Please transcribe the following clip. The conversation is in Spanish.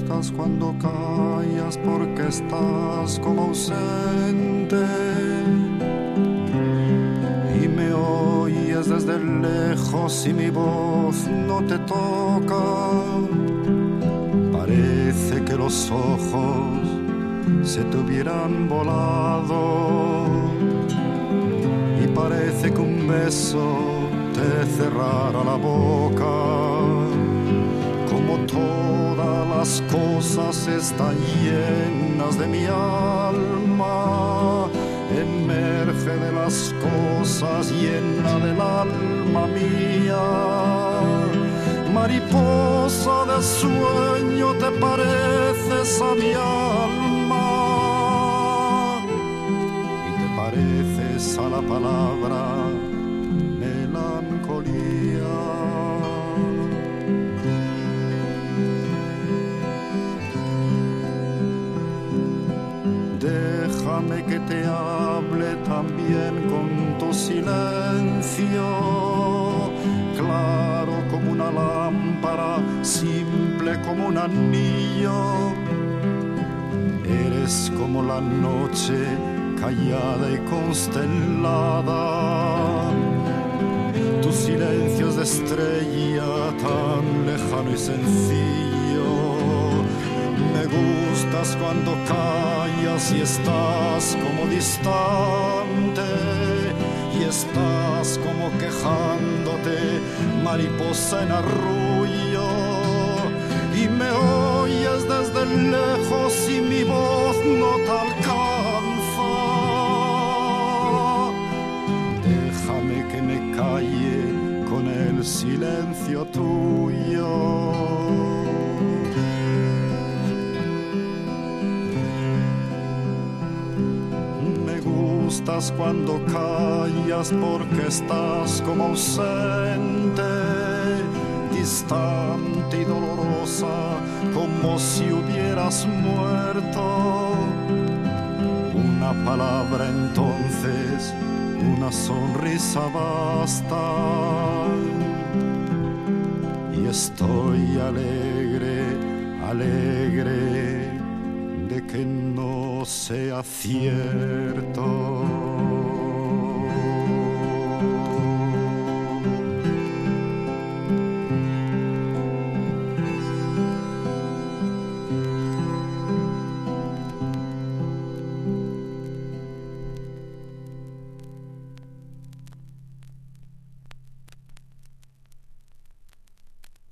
buscas cuando callas porque estás como ausente y me oyes desde lejos y mi voz no te toca. Parece que los ojos se te hubieran volado y parece que un beso te cerrara la boca. Como todas las cosas están llenas de mi alma, emerge de las cosas llena del alma mía. Mariposa de sueño te pareces a mi alma y te pareces a la palabra melancolía. Déjame que te hable también con tu silencio, claro como una lámpara, simple como un anillo. Eres como la noche callada y constelada. Tu silencio es de estrella tan lejano y sencillo. Me gustas cuando callas y estás como distante y estás como quejándote, mariposa en arrullo, y me oyes desde lejos y mi voz no te alcanza. Déjame que me calle con el silencio tuyo. Estás cuando callas porque estás como ausente, distante y dolorosa, como si hubieras muerto. Una palabra entonces, una sonrisa basta, y estoy alegre, alegre de que no sea cierto.